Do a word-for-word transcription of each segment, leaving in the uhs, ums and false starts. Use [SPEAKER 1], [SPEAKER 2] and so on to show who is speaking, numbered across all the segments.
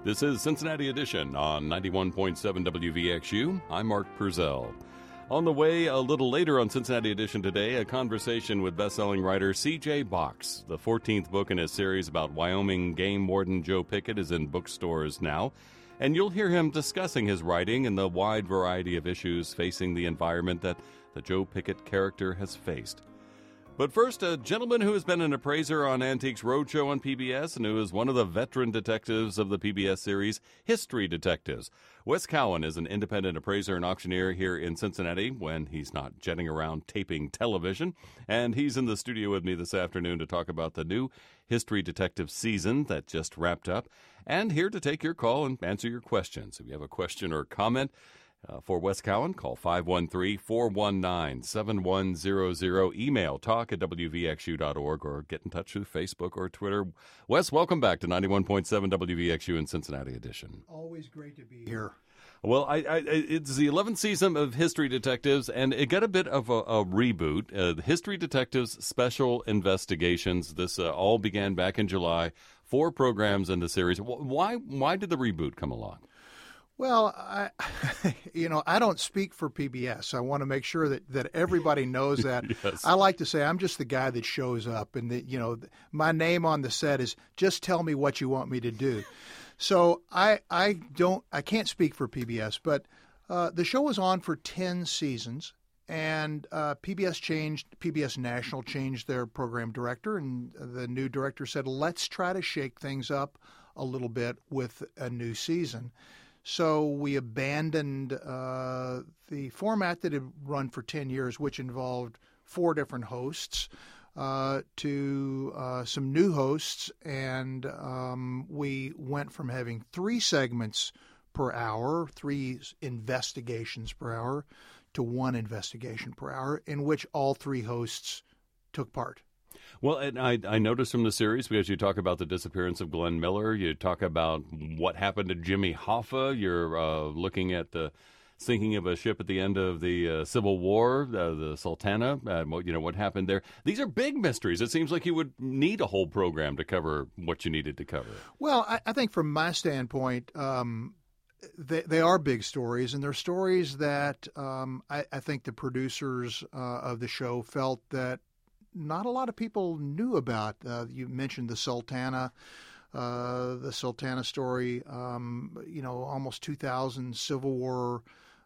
[SPEAKER 1] This is Cincinnati Edition on ninety-one point seven W V X U. I'm Mark Purcell. On the way a little later on Cincinnati Edition today, a conversation with best-selling writer C J Box. The fourteenth book in his series about Wyoming game warden Joe Pickett is in bookstores now, and you'll hear him discussing his writing and the wide variety of issues facing the environment that the Joe Pickett character has faced. But first, a gentleman who has been an appraiser on Antiques Roadshow on P B S and who is one of the veteran detectives of the P B S series History Detectives. Wes Cowan is an independent appraiser and auctioneer here in Cincinnati when he's not jetting around taping television. And he's in the studio with me this afternoon to talk about the new History Detective season that just wrapped up. And here to take your call and answer your questions. If you have a question or comment, Uh, for Wes Cowan, call five one three, four one nine, seven one zero zero. Email talk at w v x u dot org or get in touch through Facebook or Twitter. Wes, welcome back to ninety-one point seven W V X U in Cincinnati Edition.
[SPEAKER 2] Always great to be here.
[SPEAKER 1] Well, I, I, it's the eleventh season of History Detectives, and it got a bit of a, a reboot. Uh, the History Detectives Special Investigations. This uh, all began back in July. Four programs in the series. Why, why did the reboot come along?
[SPEAKER 2] Well, I, you know, I don't speak for P B S. I want to make sure that, that everybody knows that.
[SPEAKER 1] Yes.
[SPEAKER 2] I like to say I'm just the guy that shows up, and that, you know, my name on the set is just tell me what you want me to do. So I I don't I can't speak for P B S, but uh, the show was on for ten seasons, and uh, P B S changed. P B S National changed their program director, and the new director said, "Let's try to shake things up a little bit with a new season." So we abandoned uh, the format that had run for ten years, which involved four different hosts, uh, to uh, some new hosts, and um, we went from having three segments per hour, three investigations per hour, to one investigation per hour, in which all three hosts took part.
[SPEAKER 1] Well, and I, I noticed from the series, because you talk about the disappearance of Glenn Miller, you talk about what happened to Jimmy Hoffa, you're uh, looking at the sinking of a ship at the end of the uh, Civil War, uh, the Sultana, uh, you know, what happened there. These are big mysteries. It seems like you would need a whole program to cover what you needed to cover.
[SPEAKER 2] Well, I, I think from my standpoint, um, they, they are big stories, and they're stories that um, I, I think the producers uh, of the show felt that not a lot of people knew about. Uh, you mentioned the Sultana, uh, the Sultana story. Um, you know, almost two thousand Civil War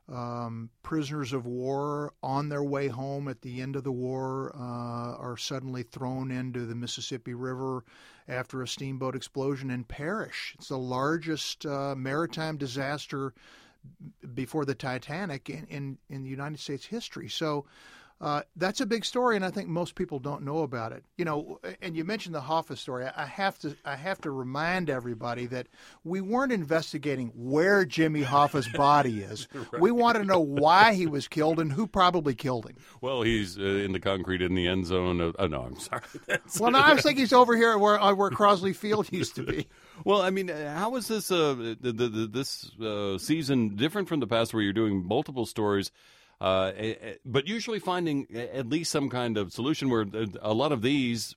[SPEAKER 2] um, prisoners of war on their way home at the end of the war uh, are suddenly thrown into the Mississippi River after a steamboat explosion and perish. It's the largest uh, maritime disaster before the Titanic in, in, in the United States history. So Uh, that's a big story, and I think most people don't know about it. You know, and you mentioned the Hoffa story. I have to, I have to remind everybody that we weren't investigating where Jimmy Hoffa's body is. Right. We want to know why he was killed and who probably killed him.
[SPEAKER 1] Well, he's uh, in the concrete in the end zone. Of, oh no, I'm sorry. That's
[SPEAKER 2] well, no, I was thinking he's over here where uh, where Crosley Field used to be.
[SPEAKER 1] Well, I mean, how is this uh, the, the, the, this uh, season different from the past, where you're doing multiple stories? Uh, but usually finding at least some kind of solution, where a lot of these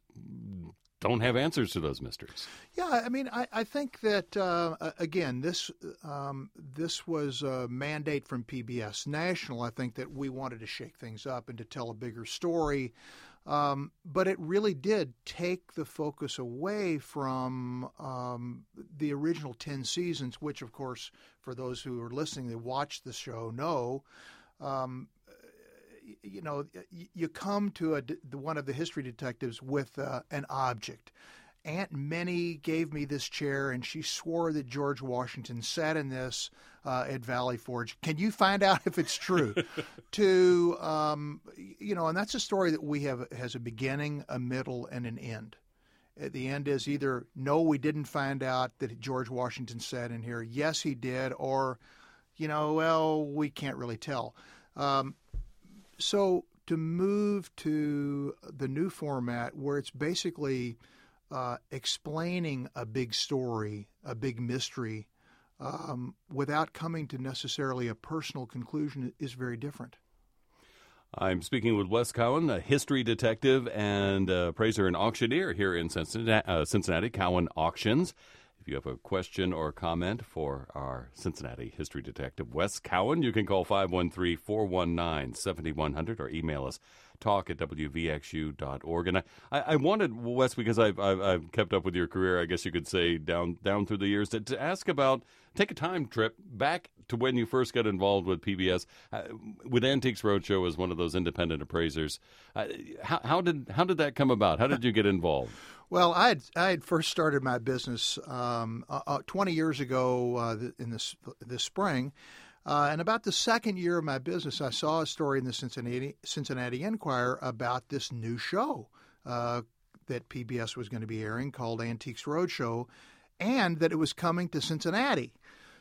[SPEAKER 1] don't have answers to those mysteries.
[SPEAKER 2] Yeah, I mean, I, I think that, uh, again, this um, this was a mandate from P B S National. I think that we wanted to shake things up and to tell a bigger story. Um, but it really did take the focus away from um, the original ten seasons, which, of course, for those who are listening, that watch the show know, Um, you know, you come to a, one of the history detectives with uh, an object. Aunt Minnie gave me this chair, and she swore that George Washington sat in this uh, at Valley Forge. Can you find out if it's true? to, um, you know, and that's a story that we have has a beginning, a middle, and an end. At the end is either, no, we didn't find out that George Washington sat in here. Yes, he did. Or, you know, well, we can't really tell. Um, so to move to the new format where it's basically uh, explaining a big story, a big mystery, um, without coming to necessarily a personal conclusion is very different.
[SPEAKER 1] I'm speaking with Wes Cowan, a history detective and uh, appraiser and auctioneer here in Cincinnati, uh, Cincinnati, Cowan Auctions. If If you have a question or comment for our Cincinnati history detective, Wes Cowan, you can call five one three, four one nine, seven one zero zero or email us, talk at w v x u dot org. And I, I, I wanted, Wes, because I've, I've, I've kept up with your career, I guess you could say, down down through the years, to, to ask about, take a time trip back to when you first got involved with P B S, uh, with Antiques Roadshow as one of those independent appraisers. Uh, how, how did how did that come about? How did you get involved?
[SPEAKER 2] Well, I had, I had first started my business um, uh, twenty years ago uh, in this this spring, uh, and about the second year of my business, I saw a story in the Cincinnati Cincinnati Enquirer about this new show uh, that P B S was going to be airing called Antiques Roadshow, and that it was coming to Cincinnati.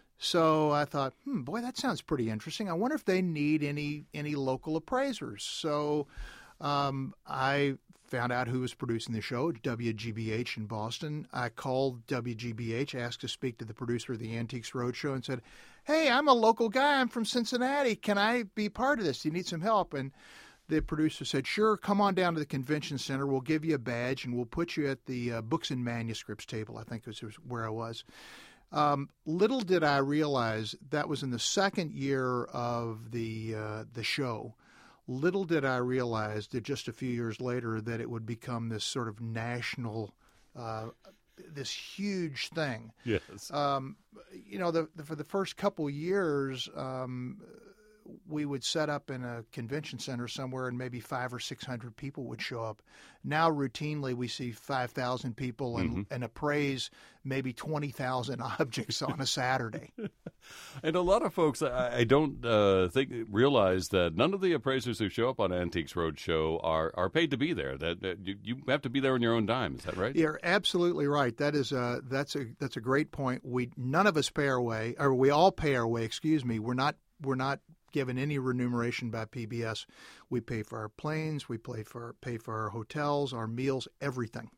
[SPEAKER 2] So I thought, hmm, boy, that sounds pretty interesting. I wonder if they need any any local appraisers. So um, I found out who was producing the show, W G B H in Boston. I called W G B H, asked to speak to the producer of the Antiques Roadshow, and said, hey, I'm a local guy. I'm from Cincinnati. Can I be part of this? Do you need some help? And the producer said, sure, come on down to the convention center. We'll give you a badge, and we'll put you at the uh, books and manuscripts table, I think was where I was. Um, little did I realize that was in the second year of the uh, the show. Little did I realize that just a few years later that it would become this sort of national, uh, this huge thing.
[SPEAKER 1] Yes.
[SPEAKER 2] Um, you know, the, the, for the first couple years, um, we would set up in a convention center somewhere and maybe five or six hundred people would show up. Now, routinely, we see five thousand people and,
[SPEAKER 1] mm-hmm.
[SPEAKER 2] and appraise maybe twenty thousand objects on a Saturday.
[SPEAKER 1] And a lot of folks, I, I don't uh, think realize that none of the appraisers who show up on Antiques Roadshow are, are paid to be there. That, that you, you have to be there on your own dime. Is that right?
[SPEAKER 2] You're absolutely right. That is a that's a that's a great point. We none of us pay our way, or we all pay our way. Excuse me. We're not we're not given any remuneration by P B S. We pay for our planes. We pay for pay for our hotels, our meals, everything.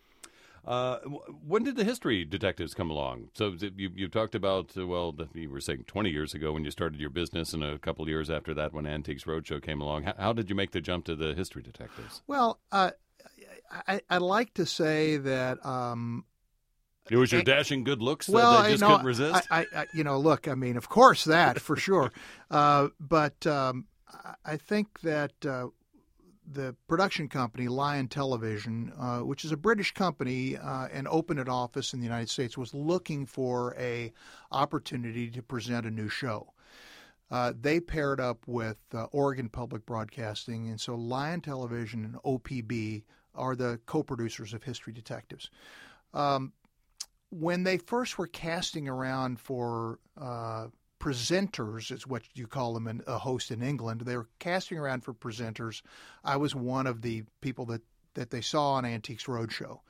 [SPEAKER 1] Uh, when did the history detectives come along? So you you talked about, uh, well, you were saying twenty years ago when you started your business, and a couple of years after that when Antiques Roadshow came along. How, how did you make the jump to the history detectives?
[SPEAKER 2] Well, uh, I, I like to say that um,
[SPEAKER 1] it was your dashing good looks that
[SPEAKER 2] well,
[SPEAKER 1] they just
[SPEAKER 2] you know,
[SPEAKER 1] couldn't resist?
[SPEAKER 2] I, I, you know, look, I mean, of course that, for sure. Uh, but um, I think that uh, the production company, Lion Television, uh, which is a British company uh, and opened an office in the United States, was looking for a opportunity to present a new show. Uh, they paired up with uh, Oregon Public Broadcasting, and so Lion Television and O P B are the co-producers of History Detectives. Um, when they first were casting around for uh, presenters, is what you call them, in, a host in England, they were casting around for presenters. I was one of the people that, that they saw on Antiques Roadshow.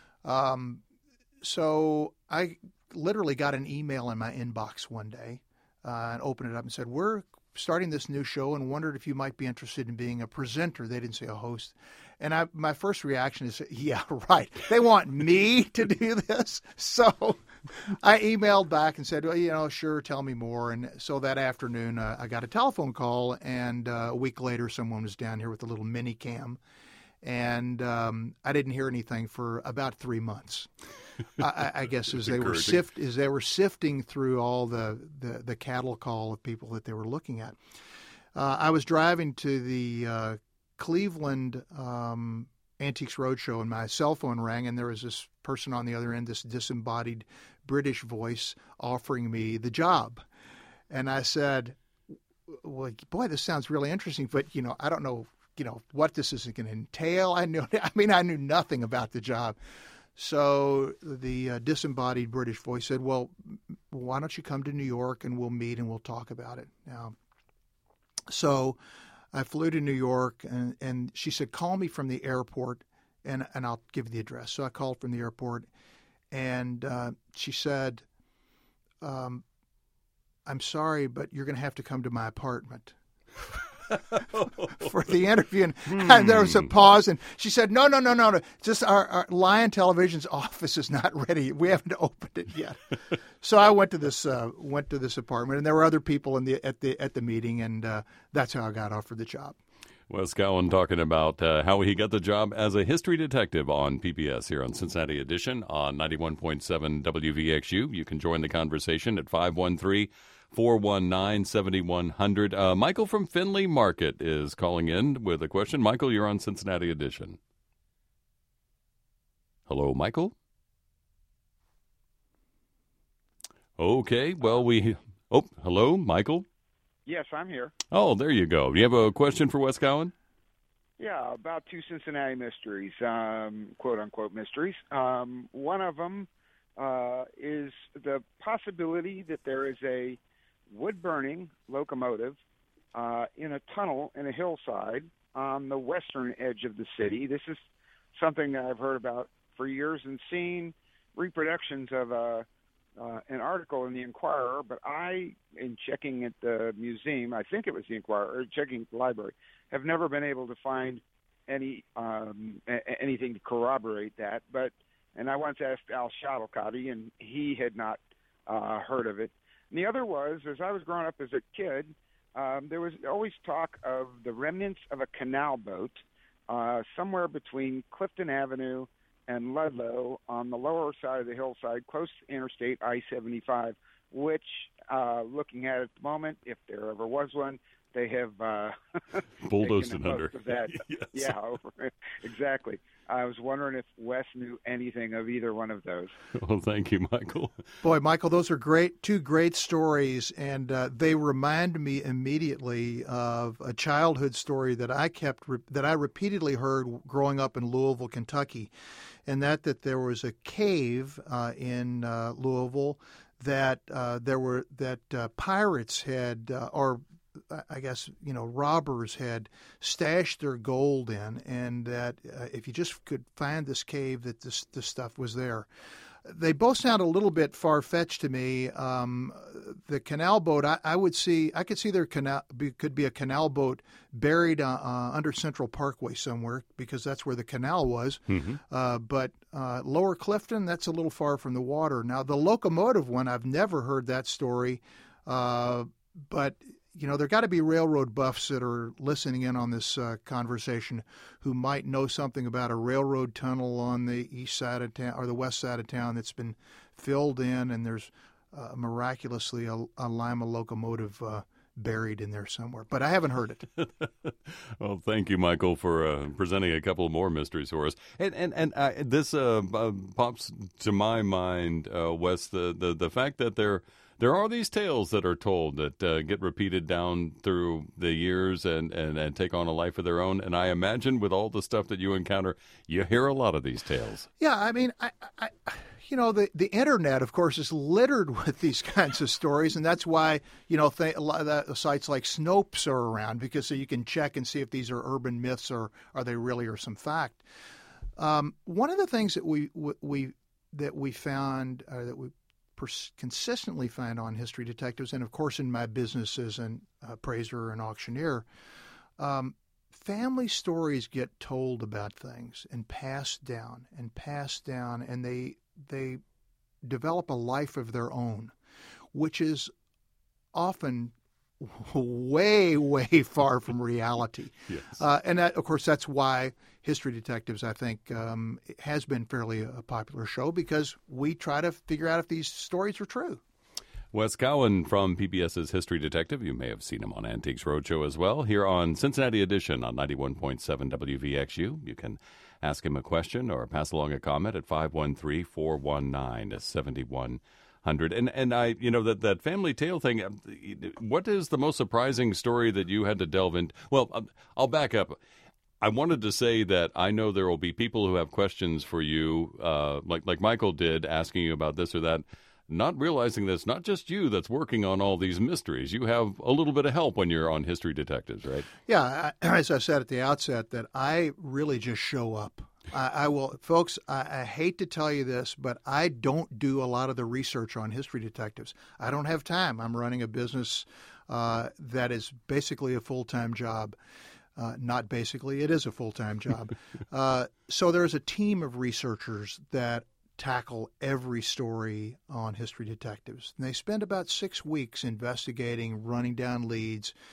[SPEAKER 2] Um, so I literally got an email in my inbox one day uh, and opened it up and said, we're starting this new show and wondered if you might be interested in being a presenter. They didn't say a host. And I, my first reaction is, yeah, right. They want me to do this? So I emailed back and said, well, you know, sure, tell me more. And so that afternoon, uh, I got a telephone call, and uh, a week later, someone was down here with a little mini cam. And um, I didn't hear anything for about three months. I, I guess as they were sift as they were sifting through all the, the, the cattle call of people that they were looking at. Uh, I was driving to the uh, Cleveland um, Antiques Roadshow, and my cell phone rang, and there was this person on the other end, this disembodied British voice offering me the job. And I said, well, boy, this sounds really interesting, but, you know, I don't know, you know, what this is going to entail. I knew, I mean, I knew nothing about the job. So the uh, disembodied British voice said, well, why don't you come to New York and we'll meet and we'll talk about it. Now, so I flew to New York, and, and she said, call me from the airport and, and I'll give you the address. So I called from the airport, and uh, she said, um, I'm sorry, but you're going to have to come to my apartment for the interview. And, hmm. and there was a pause, and she said, no, no, no, no, no. Just our, our Lion Television's office is not ready. We haven't opened it yet. So I went to this uh, went to this apartment, and there were other people in the at the at the meeting, and uh, that's how I got offered the job.
[SPEAKER 1] Wes Cowan talking about uh, how he got the job as a history detective on P B S here on Cincinnati Edition on ninety-one point seven W V X U. You can join the conversation at five one three, four one nine, seven one zero zero. Uh, Michael from Findlay Market is calling in with a question. Michael, you're on Cincinnati Edition. Hello, Michael? Okay, well, we... Oh, hello, Michael?
[SPEAKER 3] Yes, I'm here.
[SPEAKER 1] Oh, there you go. Do you have a question for Wes Cowan?
[SPEAKER 3] Yeah, about two Cincinnati mysteries, um, quote-unquote mysteries. Um, one of them uh, is the possibility that there is a wood-burning locomotive uh, in a tunnel in a hillside on the western edge of the city. This is something that I've heard about for years and seen reproductions of a Uh, an article in the Inquirer, but I, in checking at the museum, I think it was the Inquirer, or checking the library, have never been able to find any um, a- anything to corroborate that. But and I once asked Al Shuttlecotty, and he had not uh, heard of it. And the other was, as I was growing up as a kid, um, there was always talk of the remnants of a canal boat uh, somewhere between Clifton Avenue and Ludlow on the lower side of the hillside, close to Interstate I seventy-five, which, uh, looking at it at the moment, if there ever was one, they have uh,
[SPEAKER 1] bulldozed it under.
[SPEAKER 3] Of that.
[SPEAKER 1] Yes.
[SPEAKER 3] Yeah, over, exactly. I was wondering if Wes knew anything of either one of those.
[SPEAKER 1] Well, thank you, Michael.
[SPEAKER 2] Boy, Michael, those are great, two great stories, and uh, they remind me immediately of a childhood story that I kept that I repeatedly heard growing up in Louisville, Kentucky, and that that there was a cave uh, in uh, Louisville that uh, there were that uh, pirates had uh, or I guess, you know, robbers had stashed their gold in, and that uh, if you just could find this cave, that this, this stuff was there. They both sound a little bit far-fetched to me. Um, the canal boat, I, I would see, I could see there canal, be, could be a canal boat buried uh, uh, under Central Parkway somewhere, because that's where the canal was. Mm-hmm. Uh, but uh, Lower Clifton, that's a little far from the water. Now, the locomotive one, I've never heard that story, uh, but you know, there got to be railroad buffs that are listening in on this uh, conversation who might know something about a railroad tunnel on the east side of town or the west side of town that's been filled in, and there's uh, miraculously a, a Lima locomotive uh, buried in there somewhere. But I haven't heard it.
[SPEAKER 1] Well, thank you, Michael, for uh, presenting a couple more mysteries for us. And and and uh, this uh, uh, pops to my mind, uh, Wes, the, the the fact that there. There are these tales that are told that uh, get repeated down through the years and, and, and take on a life of their own. And I imagine with all the stuff that you encounter, you hear a lot of these tales.
[SPEAKER 2] Yeah, I mean, I, I, you know, the, the Internet, of course, is littered with these kinds of stories. And that's why, you know, th- a lot of that, sites like Snopes are around, because so you can check and see if these are urban myths or are they really or some fact. Um, one of the things that we we that we found uh, that we consistently find on History Detectives, and of course in my business as an appraiser and auctioneer, um, family stories get told about things and passed down and passed down, and they they develop a life of their own, which is often way, way far from reality.
[SPEAKER 1] Yes.
[SPEAKER 2] Uh, and that, of course, that's why History Detectives, I think, um, has been fairly a popular show, because we try to figure out if these stories are true.
[SPEAKER 1] Wes Cowan from PBS's History Detective. You may have seen him on Antiques Roadshow as well. Here on Cincinnati Edition on ninety-one point seven W V X U. You can ask him a question or pass along a comment at five one three, four one nine, seven one hundred. And and I, you know, that, that family tale thing, what is the most surprising story that you had to delve into? Well, I'll back up. I wanted to say that I know there will be people who have questions for you, uh, like like Michael did, asking you about this or that, not realizing that it's not just you that's working on all these mysteries. You have a little bit of help when you're on History Detectives, right?
[SPEAKER 2] Yeah, I, as I said at the outset, that I really just show up. I, I will, folks, I, I hate to tell you this, but I don't do a lot of the research on History Detectives. I don't have time. I'm running a business uh, that is basically a full-time job. Uh, not basically, it is a full-time job. uh, so there's a team of researchers that tackle every story on History Detectives. And they spend about six weeks investigating, running down leads,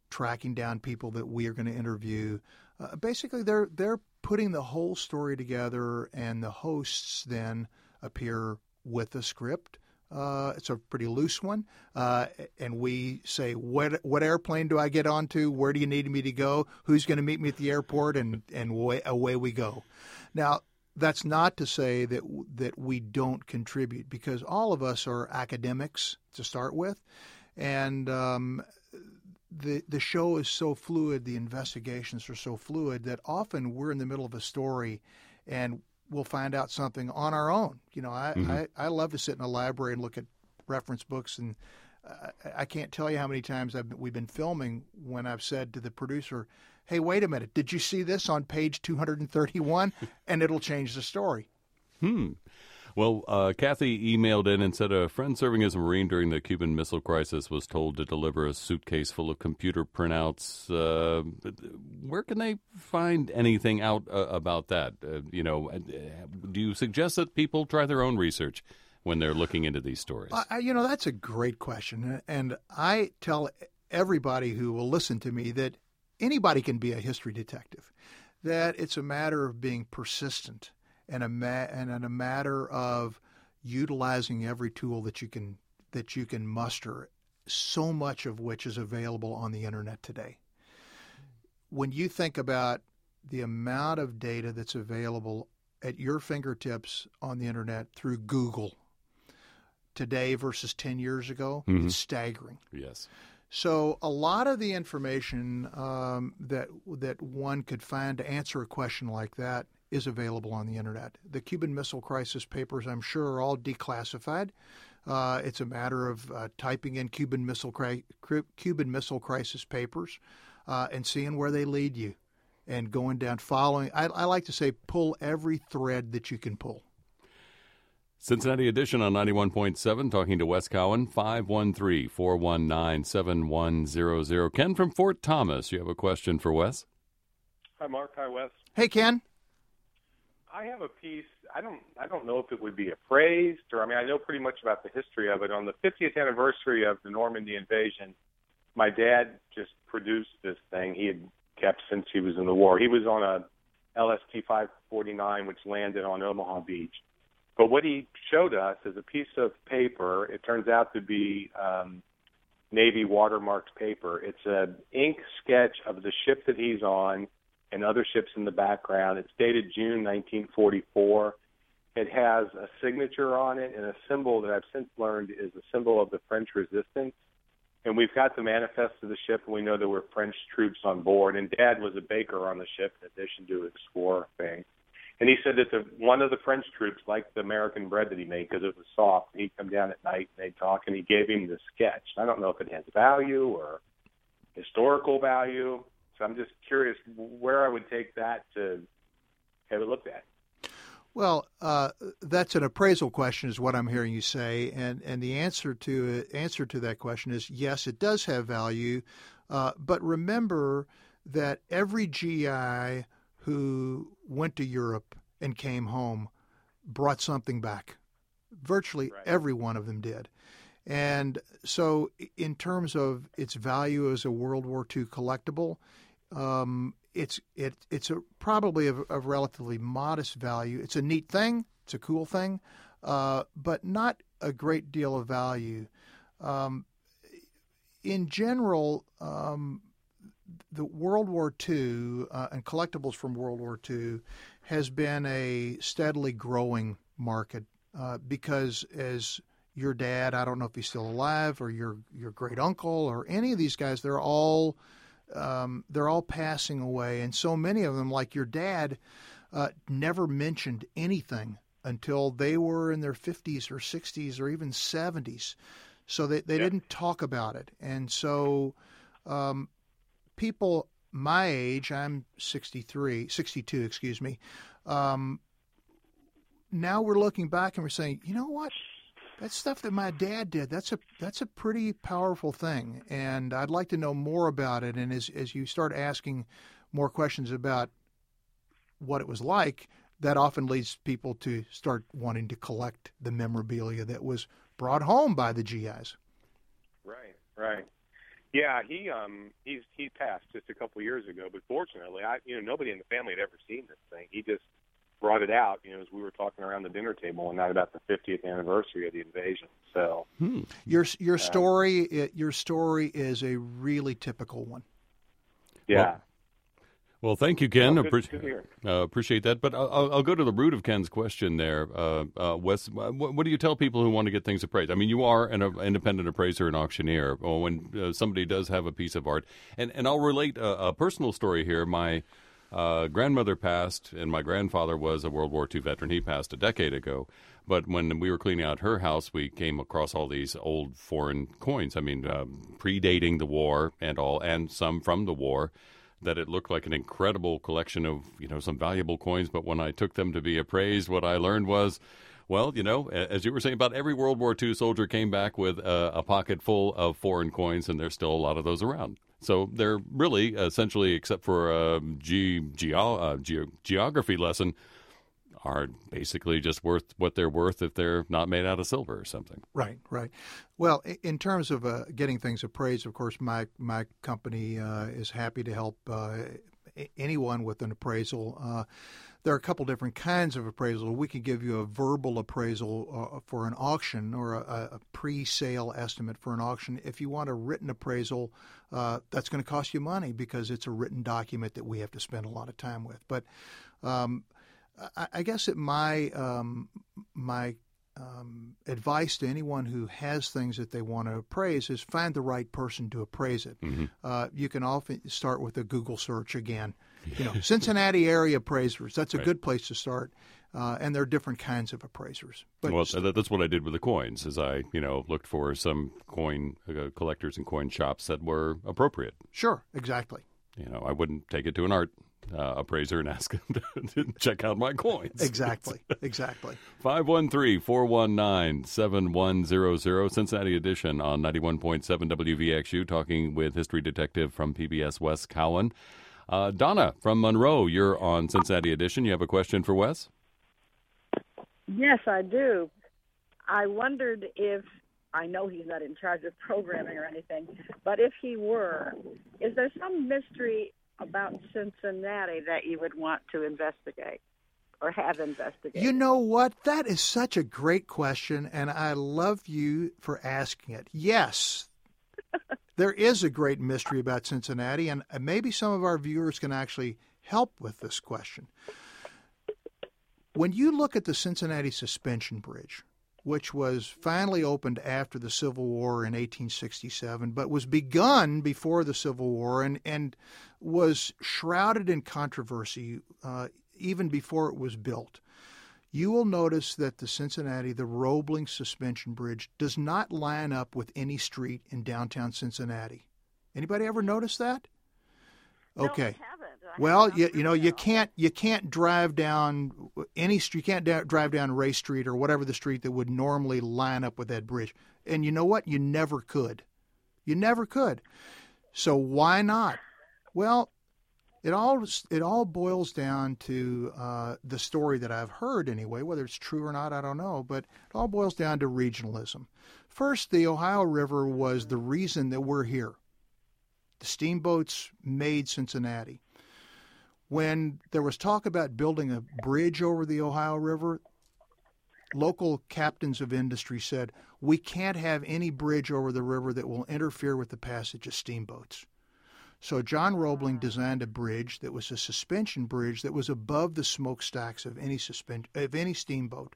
[SPEAKER 2] tracking down people that we are going to interview. Uh, basically, they're they're putting the whole story together, and the hosts then appear with a script. Uh, it's a pretty loose one, uh, and we say, what what airplane do I get onto? Where do you need me to go? Who's going to meet me at the airport? And and way, away we go. Now, that's not to say that that we don't contribute, because all of us are academics to start with, and um, the the show is so fluid, the investigations are so fluid that often we're in the middle of a story, and we'll find out something on our own. You know, I, mm-hmm. I, I love to sit in a library and look at reference books, and uh, I can't tell you how many times I've, we've been filming when I've said to the producer, hey, wait a minute, did you see this on page two hundred thirty-one? And it'll change the story.
[SPEAKER 1] Hmm. Well, uh, Kathy emailed in and said a friend serving as a Marine during the Cuban Missile Crisis was told to deliver a suitcase full of computer printouts. Uh, where can they find anything out uh, about that? Uh, you know, do you suggest that people try their own research when they're looking into these stories?
[SPEAKER 2] Uh, you know, that's a great question. And I tell everybody who will listen to me that anybody can be a history detective, that it's a matter of being persistent. And a ma- and a matter of utilizing every tool that you can that you can muster, so much of which is available on the internet today. When you think about the amount of data that's available at your fingertips on the internet through Google today versus ten years ago, mm-hmm. it's staggering.
[SPEAKER 1] Yes.
[SPEAKER 2] So a lot of the information um, that that one could find to answer a question like that is available on the internet. The Cuban Missile Crisis papers, I'm sure, are all declassified. Uh, it's a matter of uh, typing in Cuban Missile cri- Cuban Missile Crisis papers uh, and seeing where they lead you, and going down, following. I, I like to say, pull every thread that you can pull.
[SPEAKER 1] Cincinnati Edition on ninety-one point seven, talking to Wes Cowan, five one three, four one nine, seven one zero zero. Ken from Fort Thomas, you have a question for Wes?
[SPEAKER 4] Hi, Mark. Hi, Wes.
[SPEAKER 2] Hey, Ken.
[SPEAKER 4] I have a piece. I don't. I don't know if it would be appraised, or I mean, I know pretty much about the history of it. On the fiftieth anniversary of the Normandy invasion, my dad just produced this thing he had kept since he was in the war. He was on a L S T five forty-nine, which landed on Omaha Beach. But what he showed us is a piece of paper. It turns out to be um, Navy watermarked paper. It's an ink sketch of the ship that he's on and other ships in the background. It's dated June nineteen forty-four. It has a signature on it and a symbol that I've since learned is a symbol of the French resistance. And we've got the manifest of the ship, and we know there were French troops on board. And Dad was a baker on the ship in addition to his war thing. And he said that the, one of the French troops liked the American bread that he made because it was soft. He'd come down at night and they'd talk, and he gave him the sketch. I don't know if it has value or historical value. So I'm just curious where I would take that to have it looked at.
[SPEAKER 2] Well, uh, that's an appraisal question, is what I'm hearing you say, and and the answer to answer to that question is yes, it does have value, uh, but remember that every G I who went to Europe and came home brought something back. Virtually right. Every one of them did. And so in terms of its value as a World War Two collectible, um, it's it, it's a, probably of a relatively modest value. It's a neat thing. It's a cool thing, uh, but not a great deal of value. Um, in general, um, the World War Two uh, and collectibles from World War Two has been a steadily growing market uh, because as your dad, I don't know if he's still alive, or your your great uncle, or any of these guys, they're all um, they're all passing away, and so many of them, like your dad, uh, never mentioned anything until they were in their fifties or sixties or even seventies, so they they yeah. didn't talk about it, and so um, people my age, I'm sixty-three, sixty-two, excuse me. Um, now we're looking back and we're saying, you know what? That's stuff that my dad did. That's a that's a pretty powerful thing, and I'd like to know more about it. And as as you start asking more questions about what it was like, that often leads people to start wanting to collect the memorabilia that was brought home by the G Is.
[SPEAKER 4] Right, right. Yeah, he um he's he passed just a couple years ago, but fortunately, I you know nobody in the family had ever seen this thing. He just brought it out, you know, as we were talking around the dinner table, and not about the fiftieth anniversary of the invasion. So
[SPEAKER 2] hmm. your your story it, your story is a really typical one.
[SPEAKER 4] Yeah.
[SPEAKER 1] Well, Well, thank you, Ken.
[SPEAKER 4] Oh, good,
[SPEAKER 1] Appre-
[SPEAKER 4] good to hear.
[SPEAKER 1] uh, appreciate that. But I'll, I'll go to the root of Ken's question there. Uh, uh, Wes, what, what do you tell people who want to get things appraised? I mean, you are an uh, independent appraiser and auctioneer. Well, when uh, somebody does have a piece of art, and, and I'll relate a, a personal story here. My uh, grandmother passed, and my grandfather was a World War Two veteran. He passed a decade ago. But when we were cleaning out her house, we came across all these old foreign coins. I mean, um, predating the war and all, and some from the war. That it looked like an incredible collection of, you know, some valuable coins. But when I took them to be appraised, what I learned was, well, you know, as you were saying, about every World War Two soldier came back with a, a pocket full of foreign coins, and there's still a lot of those around. So they're really, essentially, except for a ge- ge- uh, ge- geography lesson, are basically just worth what they're worth if they're not made out of silver or something.
[SPEAKER 2] Right, right. Well, in terms of uh, getting things appraised, of course, my my company uh, is happy to help uh, anyone with an appraisal. Uh, there are a couple different kinds of appraisal. We can give you a verbal appraisal uh, for an auction or a, a pre-sale estimate for an auction. If you want a written appraisal, uh, that's going to cost you money because it's a written document that we have to spend a lot of time with. But um, I guess that my um, my um, advice to anyone who has things that they want to appraise is find the right person to appraise it.
[SPEAKER 1] Mm-hmm.
[SPEAKER 2] Uh, you can often start with a Google search again. You know, Cincinnati area appraisers. That's a
[SPEAKER 1] right.
[SPEAKER 2] good place to start. Uh, and there are different kinds of appraisers. But
[SPEAKER 1] well, that, that's what I did with the coins. Is I, you know, looked for some coin uh, collectors and coin shops that were appropriate.
[SPEAKER 2] Sure, exactly.
[SPEAKER 1] You know, I wouldn't take it to an art Uh, appraiser and ask him to check out my coins.
[SPEAKER 2] Exactly, exactly.
[SPEAKER 1] five one three, four one nine, seven one zero zero, Cincinnati edition on ninety-one point seven W V X U, talking with history detective from P B S, Wes Cowan. Uh, Donna from Monroe, you're on Cincinnati edition. You have a question for Wes?
[SPEAKER 5] Yes, I do. I wondered if, I know he's not in charge of programming or anything, but if he were, is there some mystery about Cincinnati that you would want to investigate or have investigated?
[SPEAKER 2] You know what? That is such a great question, and I love you for asking it. Yes, there is a great mystery about Cincinnati, and maybe some of our viewers can actually help with this question. When you look at the Cincinnati Suspension Bridge, which was finally opened after the Civil War in eighteen sixty-seven, but was begun before the Civil War and, and was shrouded in controversy uh, even before it was built. You will notice that the Cincinnati, the Roebling Suspension Bridge, does not line up with any street in downtown Cincinnati. Anybody ever notice that? Okay.
[SPEAKER 5] No, I haven't. I
[SPEAKER 2] Well,
[SPEAKER 5] haven't.
[SPEAKER 2] you, you know, you can't you can't drive down any street. You can't da- drive down Ray Street or whatever the street that would normally line up with that bridge. And you know what? You never could. You never could. So why not? Well, it all it all boils down to uh, the story that I've heard anyway. Whether it's true or not, I don't know. But it all boils down to regionalism. First, the Ohio River was the reason that we're here. The steamboats made Cincinnati. When there was talk about building a bridge over the Ohio River, local captains of industry said, we can't have any bridge over the river that will interfere with the passage of steamboats. So John Roebling designed a bridge that was a suspension bridge that was above the smokestacks of any suspend- of any steamboat.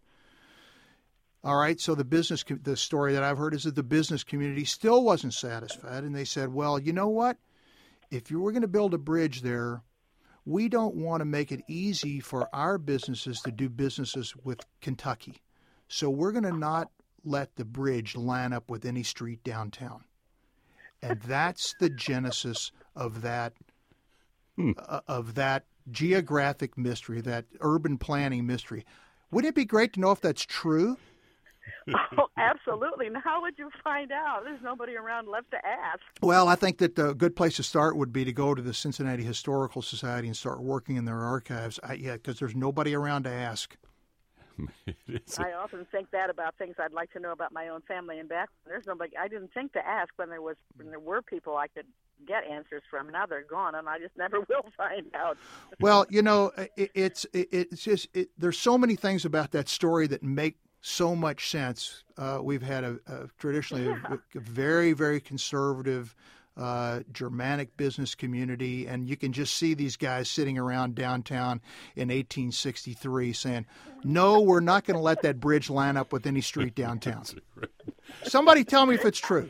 [SPEAKER 2] All right, so the business, the story that I've heard is that the business community still wasn't satisfied, and they said, well, you know what? If you were going to build a bridge there, we don't want to make it easy for our businesses to do businesses with Kentucky. So we're going to not let the bridge line up with any street downtown. And that's the genesis of that hmm. uh, of that geographic mystery, that urban planning mystery. Wouldn't it be great to know if that's true?
[SPEAKER 5] Oh, absolutely. And how would you find out? There's nobody around left to ask.
[SPEAKER 2] Well, I think that a good place to start would be to go to the Cincinnati Historical Society and start working in their archives. I, yeah, because there's nobody around to ask.
[SPEAKER 5] I often think that about things I'd like to know about my own family and background. There's nobody. I didn't think to ask when there was when there were people I could get answers from. Now they're gone, and I just never will find out.
[SPEAKER 2] Well, you know, it, it's it, it's just it, there's so many things about that story that make so much sense. Uh, we've had a, a traditionally yeah. a, a very very conservative uh, Germanic business community, and you can just see these guys sitting around downtown in eighteen sixty-three saying, "No, we're not going to let that bridge line up with any street downtown." Somebody tell me if it's true.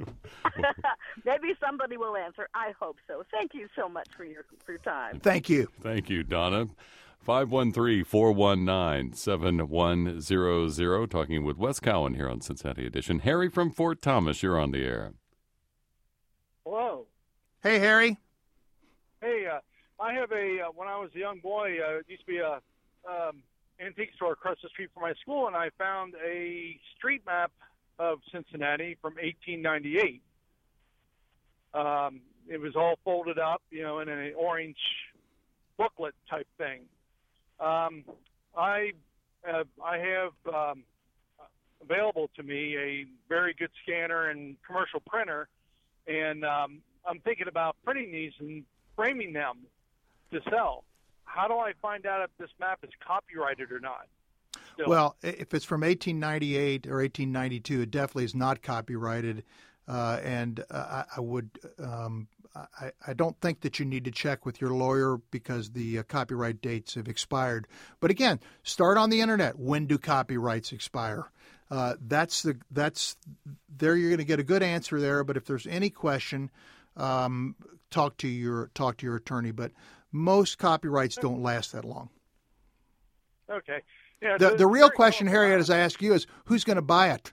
[SPEAKER 5] Maybe somebody will answer. I hope so. Thank you so much for your for your time.
[SPEAKER 2] Thank you.
[SPEAKER 1] Thank you, Donna. five one three, four one nine, seven one zero zero. Talking with Wes Cowan here on Cincinnati Edition. Harry from Fort Thomas, you're on the air.
[SPEAKER 6] Hello.
[SPEAKER 2] Hey, Harry.
[SPEAKER 6] Hey, uh, I have a, uh, when I was a young boy, uh, it used to be a um, antique store across the street from my school, and I found a street map of Cincinnati from eighteen ninety-eight. Um, it was all folded up, you know, in an orange booklet type thing. Um, I uh, I have um, available to me a very good scanner and commercial printer, and um, I'm thinking about printing these and framing them to sell. How do I find out if this map is copyrighted or not? Still.
[SPEAKER 2] Well, if it's from eighteen ninety-eight or eighteen ninety-two, it definitely is not copyrighted. Uh, and uh, I, I would, um, I, I don't think that you need to check with your lawyer because the uh, copyright dates have expired. But again, start on the internet. When do copyrights expire? Uh, that's the that's there. You're going to get a good answer there. But if there's any question, um, talk to your talk to your attorney. But most copyrights don't last that long.
[SPEAKER 6] Okay. Yeah.
[SPEAKER 2] The the real question, Harriet, as I ask you, is who's going to buy it?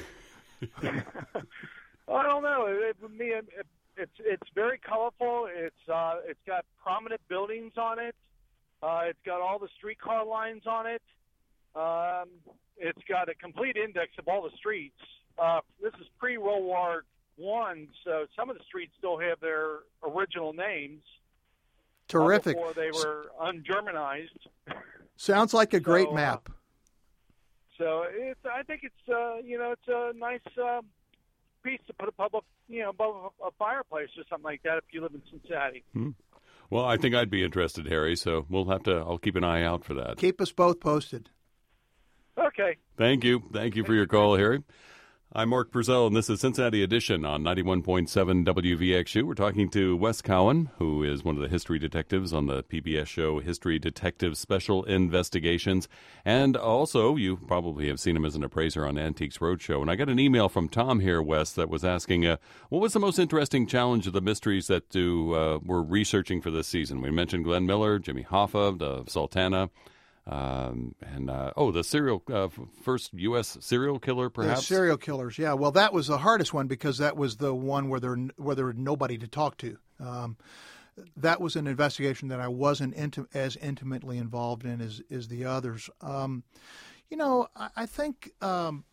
[SPEAKER 6] I don't know. It, it, me, it, it's it's very colorful. It's uh, it's got prominent buildings on it. Uh, it's got all the streetcar lines on it. Um, it's got a complete index of all the streets. Uh, this is pre-World War One, so some of the streets still have their original names.
[SPEAKER 2] Terrific.
[SPEAKER 6] Uh, before they were un-Germanized.
[SPEAKER 2] Sounds like a great
[SPEAKER 6] so,
[SPEAKER 2] map.
[SPEAKER 6] Uh, so it's. I think it's. Uh, you know, it's a nice. Uh, piece to put above, a, you know, above a, a fireplace or something like that if you live in Cincinnati.
[SPEAKER 1] Hmm. Well, I think I'd be interested, Harry, so we'll have to, I'll keep an eye out for that.
[SPEAKER 2] Keep us both posted.
[SPEAKER 6] Okay.
[SPEAKER 1] Thank you. Thank you for your call, Harry. I'm Mark Purcell, and this is Cincinnati Edition on ninety-one point seven W V X U. We're talking to Wes Cowan, who is one of the history detectives on the P B S show History Detective Special Investigations. And also, you probably have seen him as an appraiser on Antiques Roadshow. And I got an email from Tom here, Wes, that was asking, uh, what was the most interesting challenge of the mysteries that you uh, were researching for this season? We mentioned Glenn Miller, Jimmy Hoffa, the Sultana. Um, and, uh, oh, the serial, uh, first U S serial killer, perhaps?
[SPEAKER 2] The serial killers, yeah. Well, that was the hardest one because that was the one where there, where there was nobody to talk to. Um, that was an investigation that I wasn't inti- as intimately involved in as, as the others. Um, you know, I, I think um,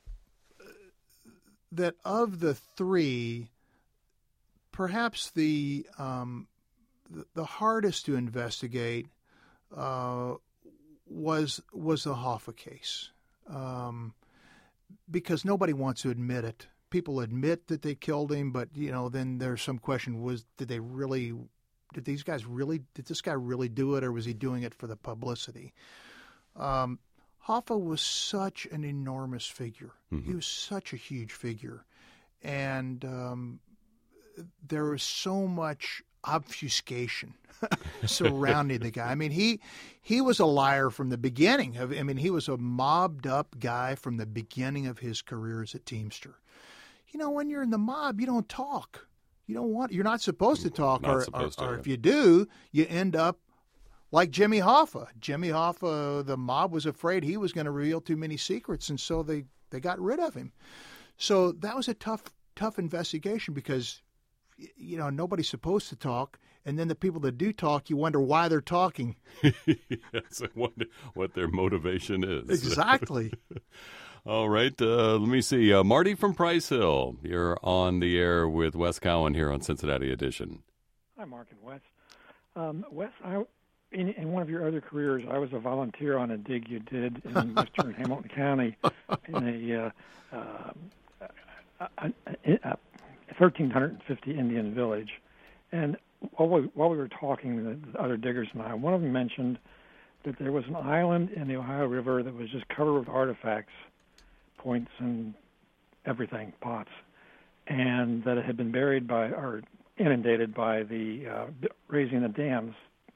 [SPEAKER 2] that of the three, perhaps the, um, the, the hardest to investigate uh was was the Hoffa case, um, because nobody wants to admit it. People admit that they killed him, but you know, then there's some question: was did they really? Did these guys really? Did this guy really do it, or was he doing it for the publicity? Um, Hoffa was such an enormous figure. Mm-hmm. He was such a huge figure, and um, there was so much obfuscation surrounding the guy. I mean, he he was a liar from the beginning. I mean, he was a mobbed up guy from the beginning of his career as a Teamster. You know, when you're in the mob, you don't talk. You don't want. You're not supposed to talk,
[SPEAKER 1] not
[SPEAKER 2] or,
[SPEAKER 1] supposed
[SPEAKER 2] or,
[SPEAKER 1] to,
[SPEAKER 2] or
[SPEAKER 1] yeah.
[SPEAKER 2] if you do, you end up like Jimmy Hoffa. Jimmy Hoffa, the mob was afraid he was going to reveal too many secrets, and so they, they got rid of him. So that was a tough tough investigation because, you know, nobody's supposed to talk, and then the people that do talk, you wonder why they're talking.
[SPEAKER 1] Yes, I wonder what their motivation is.
[SPEAKER 2] Exactly.
[SPEAKER 1] All right, uh, let me see. Uh, Marty from Price Hill, you're on the air with Wes Cowan here on Cincinnati Edition.
[SPEAKER 7] Hi, Mark and Wes. Um, Wes, I in, in one of your other careers, I was a volunteer on a dig you did in western Hamilton County in a, uh, uh, a, a, a one thousand three hundred fifty Indian village. And while we, while we were talking, the, the other diggers and I, one of them mentioned that there was an island in the Ohio River that was just covered with artifacts, points and everything, pots, and that it had been buried by or inundated by the uh, raising the dams.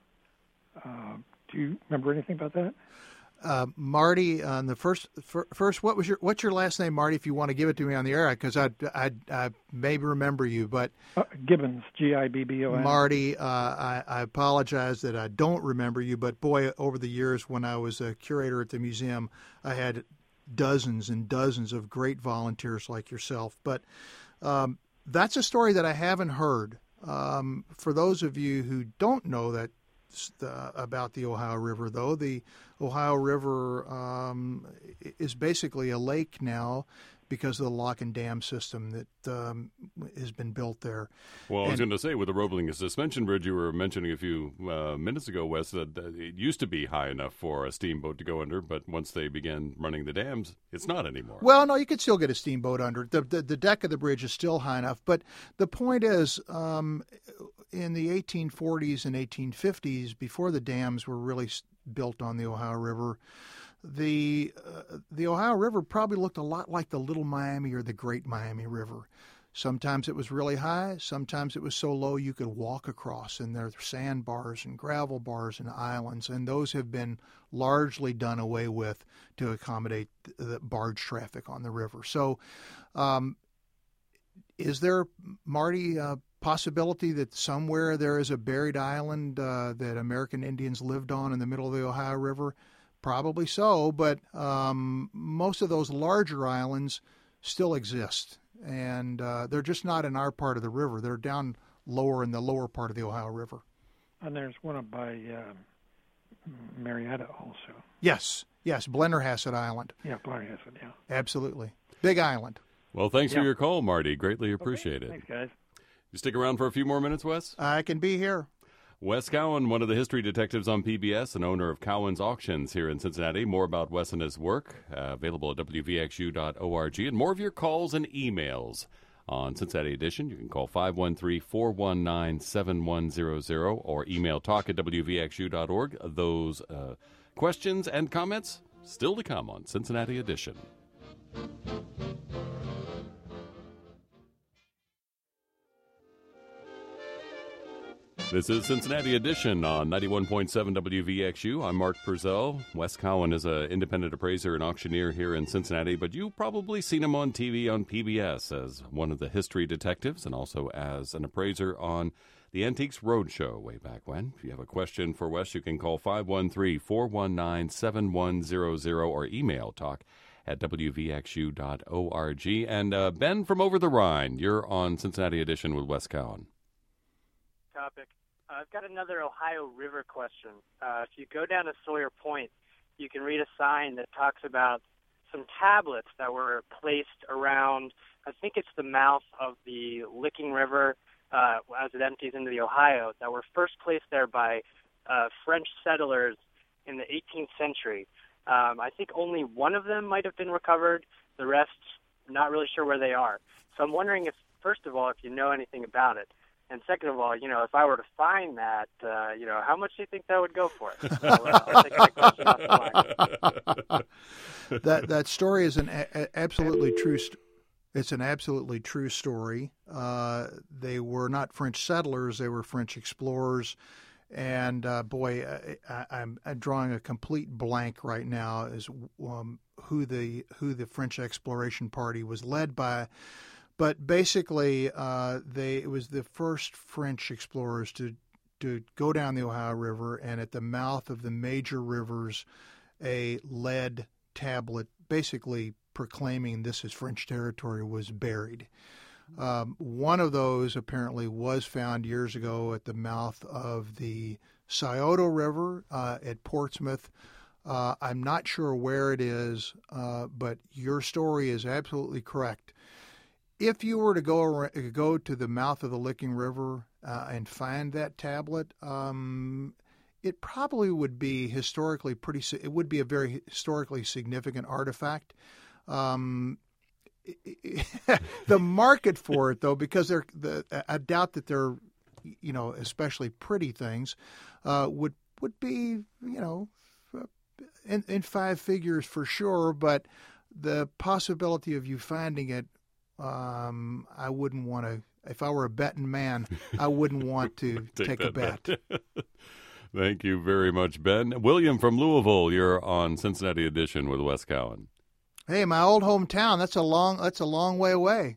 [SPEAKER 7] Uh, do you remember anything about that?
[SPEAKER 2] Uh, Marty, on the first, first, what was your what's your last name, Marty? If you want to give it to me on the air, because I, I, I maybe remember you, but
[SPEAKER 7] uh, Gibbons, G I B B O N.
[SPEAKER 2] Marty, uh, I, I apologize that I don't remember you, but boy, over the years when I was a curator at the museum, I had dozens and dozens of great volunteers like yourself. But um, that's a story that I haven't heard. Um, for those of you who don't know that. Uh, about the Ohio River, though. The Ohio River um, is basically a lake now because of the lock and dam system that um, has been built there.
[SPEAKER 1] Well, I was
[SPEAKER 2] and,
[SPEAKER 1] going to say, with the Roebling Suspension Bridge you were mentioning a few uh, minutes ago, Wes, that uh, it used to be high enough for a steamboat to go under, but once they began running the dams, it's not anymore.
[SPEAKER 2] Well, no, you could still get a steamboat under. The, the, the deck of the bridge is still high enough, but the point is, um, in the eighteen forties and eighteen fifties, before the dams were really built on the Ohio River, the uh, the Ohio River probably looked a lot like the Little Miami or the Great Miami River. Sometimes it was really high, sometimes it was so low you could walk across, and there are sandbars and gravel bars and islands, and those have been largely done away with to accommodate the barge traffic on the river. So um, is there, Marty, uh, possibility that somewhere there is a buried island uh, that American Indians lived on in the middle of the Ohio River? Probably so, but um, most of those larger islands still exist, and uh, they're just not in our part of the river. They're down lower in the lower part of the Ohio River.
[SPEAKER 7] And there's one up by uh, Marietta also.
[SPEAKER 2] Yes, yes, Blennerhassett Island.
[SPEAKER 7] Yeah, Blennerhassett, yeah.
[SPEAKER 2] Absolutely. Big island.
[SPEAKER 1] Well, thanks
[SPEAKER 7] yeah.
[SPEAKER 1] for your call, Marty. Greatly appreciate
[SPEAKER 7] okay.
[SPEAKER 1] it.
[SPEAKER 7] Thanks, guys.
[SPEAKER 1] You stick around for a few more minutes, Wes?
[SPEAKER 2] I can be here.
[SPEAKER 1] Wes Cowan, one of the history detectives on P B S and owner of Cowan's Auctions here in Cincinnati. More about Wes and his work, uh, available at W V X U dot org. And more of your calls and emails on Cincinnati Edition. You can call five one three, four one nine, seven one zero zero or email talk at W V X U dot org. Those uh, questions and comments still to come on Cincinnati Edition. This is Cincinnati Edition on ninety-one point seven W V X U. I'm Mark Purcell. Wes Cowan is an independent appraiser and auctioneer here in Cincinnati, but you've probably seen him on T V on P B S as one of the history detectives and also as an appraiser on the Antiques Roadshow way back when. If you have a question for Wes, you can call five one three, four one nine, seven one zero zero or email talk at W V X U dot org. And uh, Ben from Over the Rhine, you're on Cincinnati Edition with Wes Cowan.
[SPEAKER 8] Topic. Uh, I've got another Ohio River question. Uh, if you go down to Sawyer Point, you can read a sign that talks about some tablets that were placed around, I think it's the mouth of the Licking River uh, as it empties into the Ohio, that were first placed there by uh, French settlers in the eighteenth century. Um, I think only one of them might have been recovered. The rest, not really sure where they are. So I'm wondering if, first of all, if you know anything about it. And second of all, you know, if I were to find that, uh, you know, how much do you think that would go for? So, uh, I'll take that question off the line.
[SPEAKER 2] that that story is an a- absolutely true. St- it's an absolutely true story. Uh, they were not French settlers; they were French explorers. And uh, boy, I, I'm, I'm drawing a complete blank right now as um, who the who the French exploration party was led by. But basically, uh, they it was the first French explorers to to go down the Ohio River, and at the mouth of the major rivers, a lead tablet basically proclaiming this is French territory was buried. Um, one of those apparently was found years ago at the mouth of the Scioto River uh, at Portsmouth. Uh, I'm not sure where it is, uh, but your story is absolutely correct. If you were to go go to the mouth of the Licking River uh, and find that tablet, um, it probably would be historically pretty. It would be a very historically significant artifact. Um, the market for it, though, because they're the I doubt that they're, you know, especially pretty things, uh, would would be, you know, in, in five figures for sure. But the possibility of you finding it, um, I wouldn't want to. If I were a betting man, I wouldn't want to take, take a bet. bet.
[SPEAKER 1] Thank you very much, Ben. William from Louisville, you're on Cincinnati Edition with Wes Cowan.
[SPEAKER 2] Hey, my old hometown. That's a long. That's a long way away.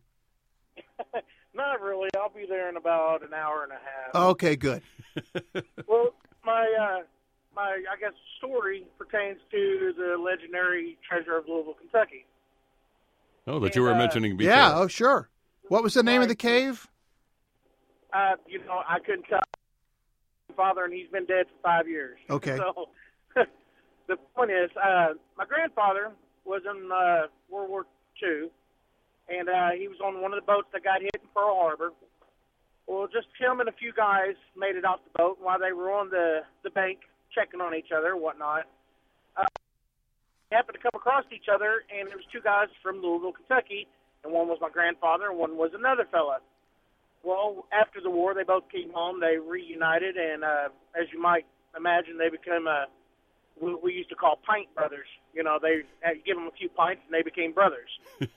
[SPEAKER 9] Not really. I'll be there in about an hour and a half.
[SPEAKER 2] Okay, good.
[SPEAKER 9] Well, my uh, my I guess story pertains to the legendary treasure of Louisville, Kentucky.
[SPEAKER 1] Oh, that
[SPEAKER 9] and,
[SPEAKER 1] you were
[SPEAKER 9] uh,
[SPEAKER 1] mentioning before.
[SPEAKER 2] Yeah. Oh, sure. What was the name of the cave?
[SPEAKER 9] Uh, you know, I couldn't tell my father, and he's been dead for five years.
[SPEAKER 2] Okay.
[SPEAKER 9] So the point is, uh, my grandfather was in uh, World War Two, and uh, he was on one of the boats that got hit in Pearl Harbor. Well, just him and a few guys made it off the boat while they were on the, the bank checking on each other and whatnot. Uh, they happened to come across each other, and it was two guys from Louisville, Kentucky, and one was my grandfather, and one was another fella. Well, after the war, they both came home. They reunited, and uh, as you might imagine, they became a we, we used to call pint brothers. You know, they uh, give them a few pints, and they became brothers.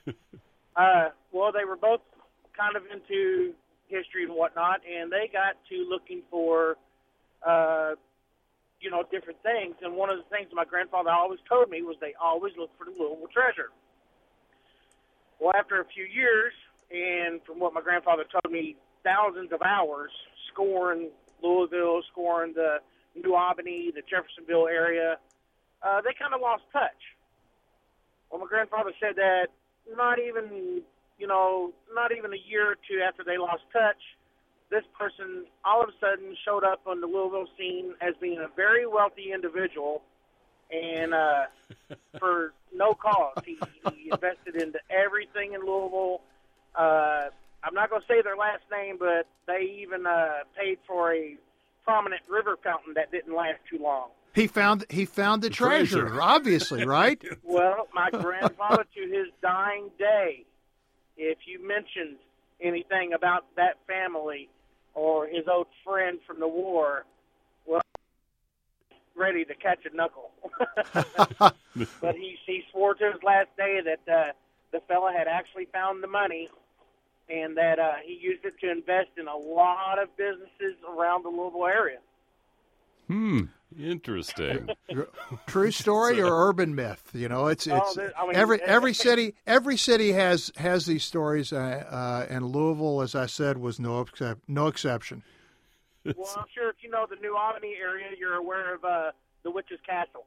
[SPEAKER 9] uh, well, they were both kind of into history and whatnot, and they got to looking for, uh, you know, different things. And one of the things my grandfather always told me was they always look for the Louisville treasure. Well, after a few years, and from what my grandfather told me, thousands of hours scoring Louisville, scoring the New Albany, the Jeffersonville area, uh, they kind of lost touch. Well, my grandfather said that not even, you know, not even a year or two after they lost touch, this person all of a sudden showed up on the Louisville scene as being a very wealthy individual, and uh, for no cause. He, he invested into everything in Louisville. Uh, I'm not going to say their last name, but they even uh, paid for a prominent river fountain that didn't last too long.
[SPEAKER 2] He found he found the, the treasure, treasure, obviously, right?
[SPEAKER 9] Well, my grandfather, to his dying day, if you mentioned anything about that family or his old friend from the war, well, ready to catch a knuckle. But he, he swore to his last day that uh, the fella had actually found the money, and that uh, he used it to invest in a lot of businesses around the Louisville area.
[SPEAKER 1] Hmm. Interesting.
[SPEAKER 2] True story or urban myth? You know, it's it's
[SPEAKER 9] oh, I mean,
[SPEAKER 2] every every city every city has has these stories, uh, uh, and Louisville, as I said, was no excep- no exception.
[SPEAKER 9] Well, I'm sure if you know the New Albany area, you're aware of uh, the Witch's Castle.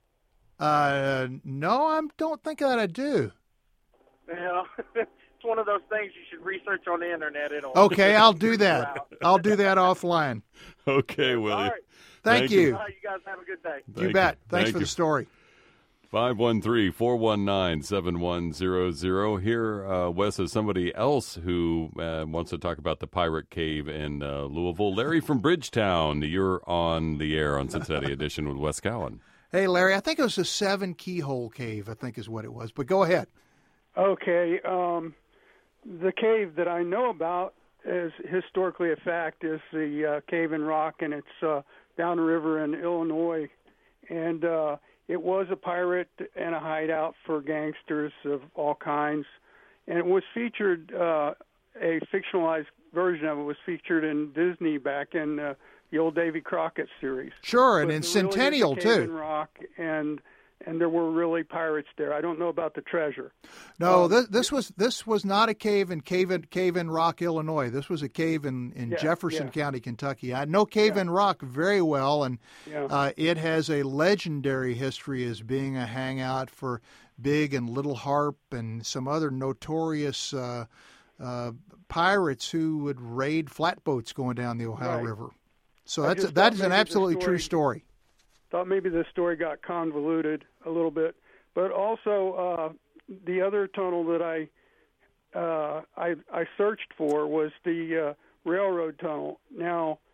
[SPEAKER 2] Uh, no, I don't think that I do.
[SPEAKER 9] Well, it's one of those things you should research on the internet. It'll
[SPEAKER 2] okay, I'll do that. I'll do that offline.
[SPEAKER 1] Okay, Willie.
[SPEAKER 9] All right.
[SPEAKER 2] Thank, Thank you.
[SPEAKER 9] you. All right, you guys have a good day.
[SPEAKER 2] You Thank bet. You. Thanks Thank for you. the story.
[SPEAKER 1] five one three, four one nine, seven one zero zero. Here, uh, Wes, is somebody else who uh, wants to talk about the Pirate Cave in uh, Louisville. Larry from Bridgetown, you're on the air on Cincinnati Edition with Wes Cowan.
[SPEAKER 2] Hey, Larry, I think it was a seven keyhole cave, I think is what it was. But go ahead.
[SPEAKER 10] Okay. Um, the cave that I know about is historically a fact is the uh, Cave in Rock, and it's uh, downriver in Illinois. And uh, it was a pirate and a hideout for gangsters of all kinds. And it was featured, uh, a fictionalized version of it was featured in Disney back in uh, the old Davy Crockett series.
[SPEAKER 2] Sure, and
[SPEAKER 10] but
[SPEAKER 2] in
[SPEAKER 10] really
[SPEAKER 2] Centennial,
[SPEAKER 10] Cave
[SPEAKER 2] too.
[SPEAKER 10] In Rock, and and there were really pirates there. I don't know about the treasure.
[SPEAKER 2] No,
[SPEAKER 10] um,
[SPEAKER 2] this, this was this was not a cave in Cave in, cave in Rock, Illinois. This was a cave in, in
[SPEAKER 10] yeah,
[SPEAKER 2] Jefferson
[SPEAKER 10] yeah.
[SPEAKER 2] County, Kentucky. I know Cave
[SPEAKER 10] yeah.
[SPEAKER 2] in Rock very well, and
[SPEAKER 10] yeah.
[SPEAKER 2] uh, it has a legendary history as being a hangout for Big and Little Harp and some other notorious uh, uh, pirates who would raid flatboats going down the Ohio
[SPEAKER 10] right.
[SPEAKER 2] River. So
[SPEAKER 10] I
[SPEAKER 2] that's that is an absolutely
[SPEAKER 10] story,
[SPEAKER 2] true story.
[SPEAKER 10] Thought maybe the story got convoluted a little bit, but also uh, the other tunnel that I uh, I, I searched for was the uh, railroad tunnel. Now,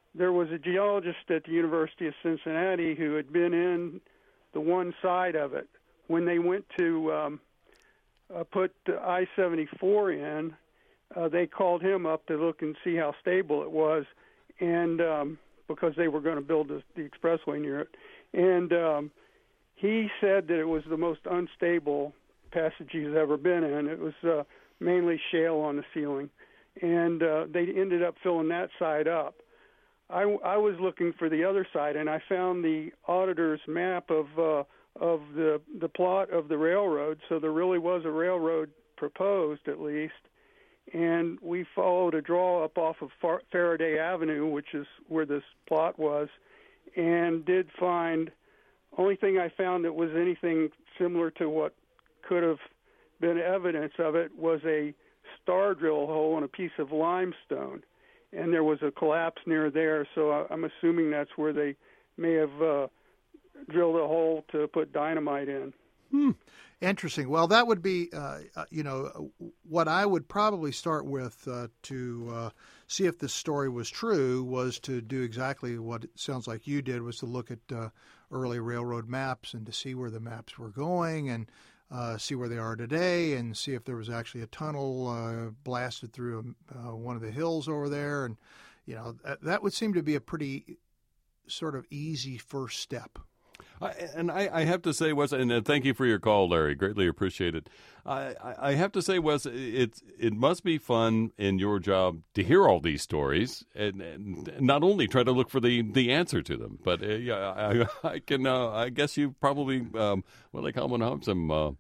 [SPEAKER 10] there was a geologist at the University of Cincinnati who had been in the one side of it. When they went to um, uh, put I seventy-four in, uh, they called him up to look and see how stable it was, and um, because they were going to build the, the expressway near it. And um, he said that it was the most unstable passage he's ever been in. It was uh, mainly shale on the ceiling, and uh, they ended up filling that side up. I, I was looking for the other side, and I found the auditor's map of uh, of the the plot of the railroad. So there really was a railroad proposed, at least. And we followed a draw up off of Far- Faraday Avenue, which is where this plot was, and did find. Only thing I found that was anything similar to what could have been evidence of it was a star drill hole in a piece of limestone. And there was a collapse near there, so I'm assuming that's where they may have uh, drilled a hole to put dynamite in.
[SPEAKER 2] Hmm. Interesting. Well, that would be, uh, you know, what I would probably start with uh, to uh, see if this story was true was to do exactly what it sounds like you did, was to look at uh, early railroad maps and to see where the maps were going and uh, see where they are today and see if there was actually a tunnel uh, blasted through uh, one of the hills over there. And, you know, that, that would seem to be a pretty sort of easy first step.
[SPEAKER 1] I, and I, I have to say, Wes, and uh, thank you for your call, Larry. Greatly appreciate it. I, I have to say, Wes, it, it must be fun in your job to hear all these stories and, and not only try to look for the, the answer to them, but uh, yeah, I, I can. Uh, I guess you probably um, what do they call them now? Some uh,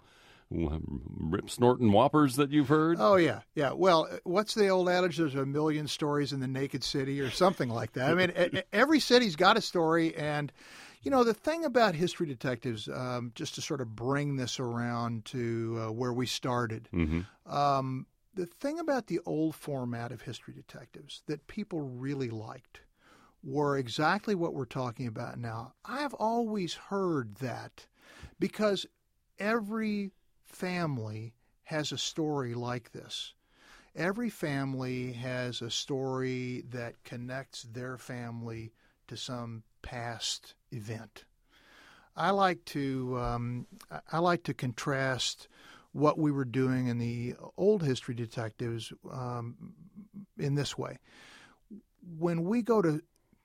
[SPEAKER 1] rip snorting whoppers that you've heard.
[SPEAKER 2] Oh yeah, yeah. Well, what's the old adage? There's a million stories in the naked city, or something like that. I mean, every city's got a story, and. You know, the thing about History Detectives, um, just to sort of bring this around to uh, where we started,
[SPEAKER 1] mm-hmm.
[SPEAKER 2] um, the thing about the old format of History Detectives that people really liked were exactly what we're talking about now. I've always heard that because every family has a story like this. Every family has a story that connects their family to some past event. I like to um, I like to contrast what we were doing in the old History Detectives um, in this way. When we go to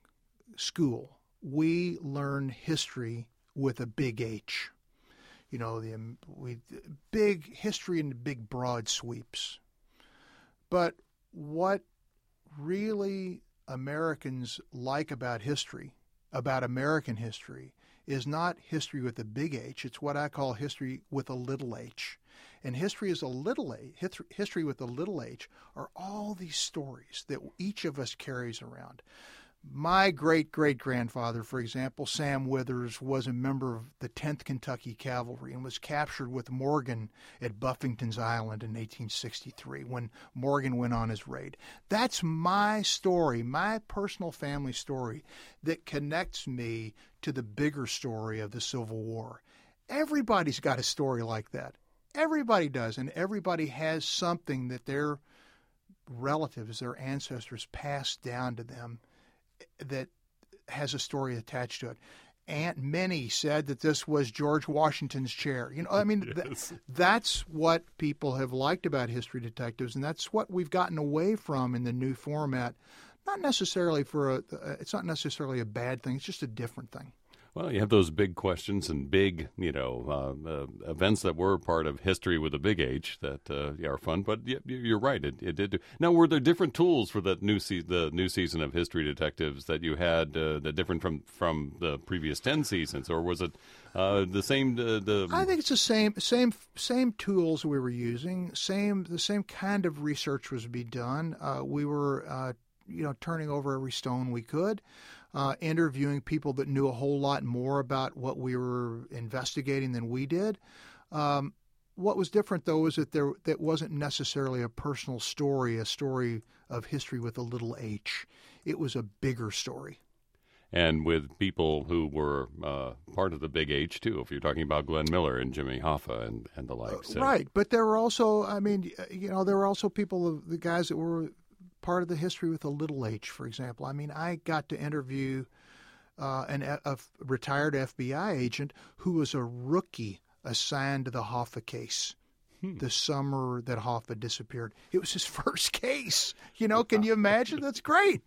[SPEAKER 2] school, we learn history with a big H. You know, the we big history in big broad sweeps. But what really Americans like about history, about American history, is not history with a big H. It's what I call history with a little h. And history is a little a. History with a little h are all these stories that each of us carries around. My great-great-grandfather, for example, Sam Withers, was a member of the tenth Kentucky Cavalry and was captured with Morgan at Buffington's Island in eighteen sixty-three when Morgan went on his raid. That's my story, my personal family story that connects me to the bigger story of the Civil War. Everybody's got a story like that. Everybody does, and everybody has something that their relatives, their ancestors passed down to them that has a story attached to it. Aunt Minnie said that this was George Washington's chair. You know, I mean,
[SPEAKER 1] yes.
[SPEAKER 2] th- that's what people have liked about History Detectives, and that's what we've gotten away from in the new format. Not necessarily for a, it's not necessarily a bad thing. It's just a different thing.
[SPEAKER 1] Well, you have those big questions and big, you know, uh, uh, events that were part of history with a big H that uh, yeah, are fun. But yeah, you're right, it, it did. Do. Now, were there different tools for that new se- the new season of History Detectives that you had uh, that different from, from the previous ten seasons, or was it uh, the same? Uh, the
[SPEAKER 2] I think it's the same same same tools we were using. Same the same kind of research was being done. Uh, we were uh, you know turning over every stone we could. Uh, interviewing people that knew a whole lot more about what we were investigating than we did. Um, what was different, though, was that there that wasn't necessarily a personal story, a story of history with a little h. It was a bigger story.
[SPEAKER 1] And with people who were uh, part of the big H, too, if you're talking about Glenn Miller and Jimmy Hoffa and, and the like. So.
[SPEAKER 2] Right, but there were also, I mean, you know, there were also people, the guys that were part of the history with a little H, for example. I mean, I got to interview uh, an, a, a retired F B I agent who was a rookie assigned to the Hoffa case hmm. the summer that Hoffa disappeared. It was his first case. You know, can you imagine? That's great.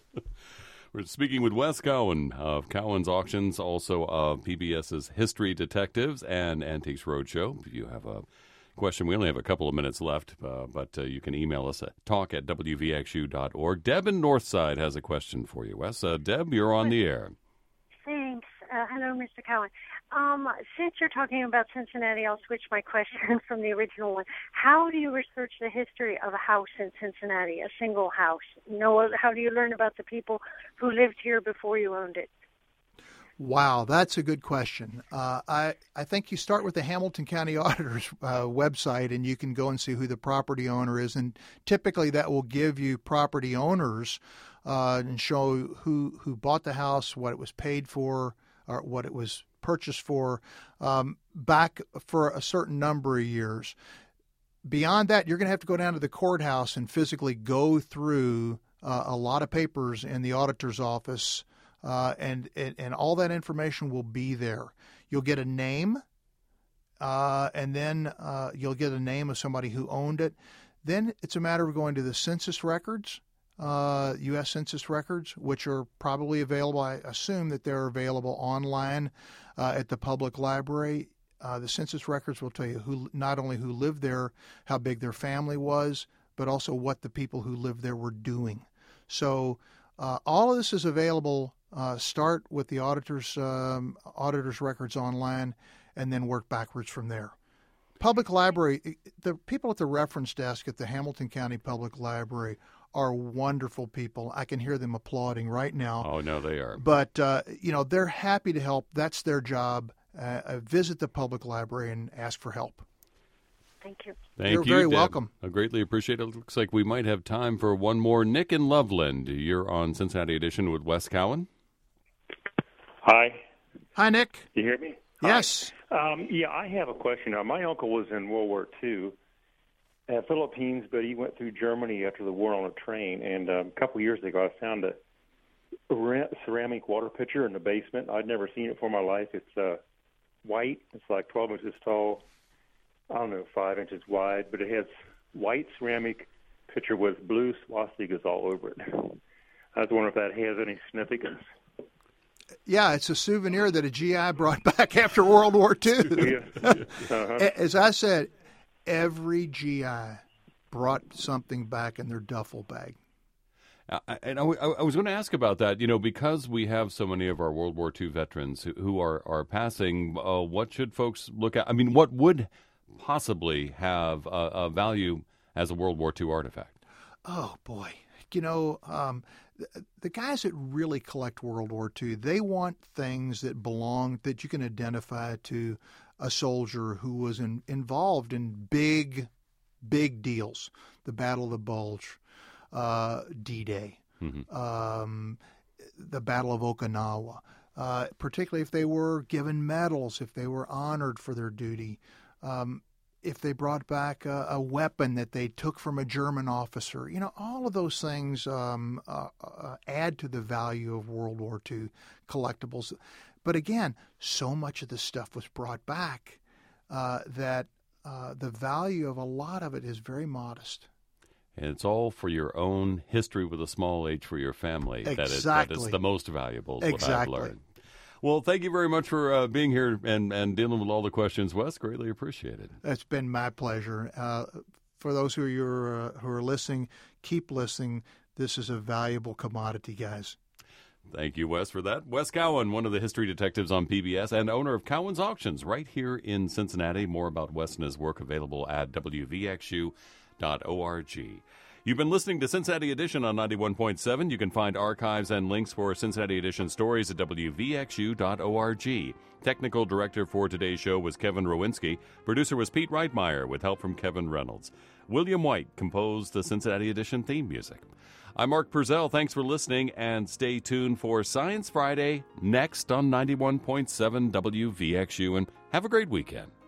[SPEAKER 1] We're speaking with Wes Cowan of Cowan's Auctions, also of PBS's History Detectives and Antiques Roadshow. If you have a question, we only have a couple of minutes left, uh, but uh, you can email us at talk at w v x u dot org. Deb in Northside has a question for you, Wes. Uh, Deb, you're on the air.
[SPEAKER 11] Thanks. Uh, hello, Mister Cowan. Um, since you're talking about Cincinnati, I'll switch my question from the original one. How do you research the history of a house in Cincinnati, a single house? You know, how do you learn about the people who lived here before you owned it?
[SPEAKER 2] Wow, that's a good question. Uh, I, I think you start with the Hamilton County Auditor's uh, website, and you can go and see who the property owner is. And typically that will give you property owners uh, and show who, who bought the house, what it was paid for, or what it was purchased for, um, back for a certain number of years. Beyond that, you're going to have to go down to the courthouse and physically go through uh, a lot of papers in the auditor's office. Uh, and, and and all that information will be there. You'll get a name, uh, and then uh, you'll get a name of somebody who owned it. Then it's a matter of going to the census records, uh, U S Census records, which are probably available. I assume that they're available online uh, at the public library. Uh, the census records will tell you who, not only who lived there, how big their family was, but also what the people who lived there were doing. So uh, all of this is available. Uh, start with the auditor's um, auditor's records online, and then work backwards from there. Public library, the people at the reference desk at the Hamilton County Public Library are wonderful people. I can hear them applauding right now.
[SPEAKER 1] Oh, no, they are.
[SPEAKER 2] But, uh, you know, they're happy to help. That's their job. Uh, visit the public library and ask for help.
[SPEAKER 11] Thank you.
[SPEAKER 1] Thank
[SPEAKER 2] You're
[SPEAKER 1] you,
[SPEAKER 2] very
[SPEAKER 1] Deb.
[SPEAKER 2] welcome.
[SPEAKER 1] I greatly appreciate it. Looks like we might have time for one more. Nick in Loveland, you're on Cincinnati Edition with Wes Cowan.
[SPEAKER 12] Hi.
[SPEAKER 2] Hi, Nick.
[SPEAKER 12] You hear me?
[SPEAKER 2] Yes.
[SPEAKER 12] Um, yeah, I have a question. Now, my uncle was in World War Two at Philippines, but he went through Germany after the war on a train. And um, a couple of years ago, I found a ceramic water pitcher in the basement. I'd never seen it before in my life. It's uh, white. It's like twelve inches tall. I don't know, five inches wide, but it has white ceramic pitcher with blue swastikas all over it. I was wondering if that has any significance.
[SPEAKER 2] Yeah, it's a souvenir that a G I brought back after World War Two. uh-huh. As I said, every G I brought something back in their duffel bag.
[SPEAKER 1] Uh, and I, I was going to ask about that, you know, because we have so many of our World War Two veterans who, who are, are passing, uh, what should folks look at? I mean, what would possibly have a, a value as a World War Two artifact?
[SPEAKER 2] Oh, boy. You know, um, the, the guys that really collect World War Two, they want things that belong, that you can identify to a soldier who was in, involved in big, big deals. The Battle of the Bulge, uh, D-Day, mm-hmm. um, the Battle of Okinawa, uh, particularly if they were given medals, if they were honored for their duty. Um, if they brought back a, a weapon that they took from a German officer. You know, all of those things um, uh, uh, add to the value of World War Two collectibles. But again, so much of this stuff was brought back uh, that uh, the value of a lot of it is very modest.
[SPEAKER 1] And it's all for your own history with a small h for your family.
[SPEAKER 2] Exactly.
[SPEAKER 1] That is, that is the most valuable, is
[SPEAKER 2] exactly.
[SPEAKER 1] what I've learned. Well, thank you very much for uh, being here and, and dealing with all the questions, Wes. Greatly appreciated.
[SPEAKER 2] It's been my pleasure. Uh, for those who are, uh, who are listening, keep listening. This is a valuable commodity, guys.
[SPEAKER 1] Thank you, Wes, for that. Wes Cowan, one of the history detectives on P B S and owner of Cowan's Auctions right here in Cincinnati. More about Wes and his work available at w v x u dot org. You've been listening to Cincinnati Edition on ninety-one point seven. You can find archives and links for Cincinnati Edition stories at w v x u dot org. Technical director for today's show was Kevin Rowinski. Producer was Pete Reitmeyer with help from Kevin Reynolds. William White composed the Cincinnati Edition theme music. I'm Mark Purcell. Thanks for listening, and stay tuned for Science Friday next on ninety-one point seven W V X U, and have a great weekend.